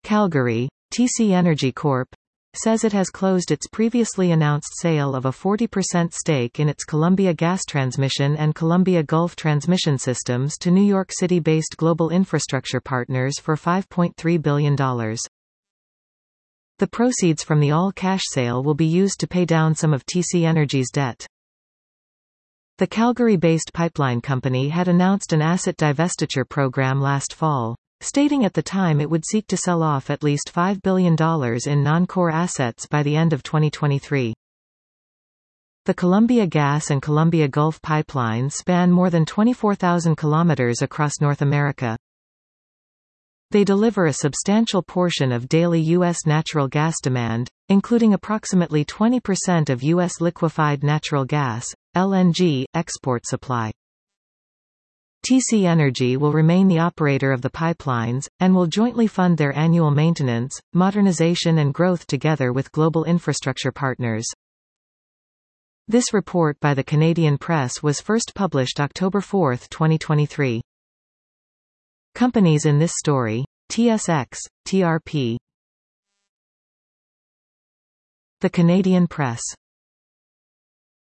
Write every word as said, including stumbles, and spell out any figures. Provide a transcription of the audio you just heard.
Calgary, T C Energy Corp says it has closed its previously announced sale of a forty percent stake in its Columbia Gas Transmission and Columbia Gulf Transmission Systems to New York City-based Global Infrastructure Partners for five point three billion dollars. The proceeds from the all-cash sale will be used to pay down some of T C Energy's debt. The Calgary-based pipeline company had announced an asset divestiture program last fall, stating at the time it would seek to sell off at least five billion dollars in non-core assets by the end of twenty twenty-three. The Columbia Gas and Columbia Gulf pipelines span more than twenty-four thousand kilometers across North America. They deliver a substantial portion of daily U S natural gas demand, including approximately twenty percent of U S liquefied natural gas, L N G, export supply. T C Energy will remain the operator of the pipelines, and will jointly fund their annual maintenance, modernization and growth together with Global Infrastructure Partners. This report by the Canadian Press was first published October fourth, twenty twenty-three. Companies in this story: T S X, T R P. The Canadian Press.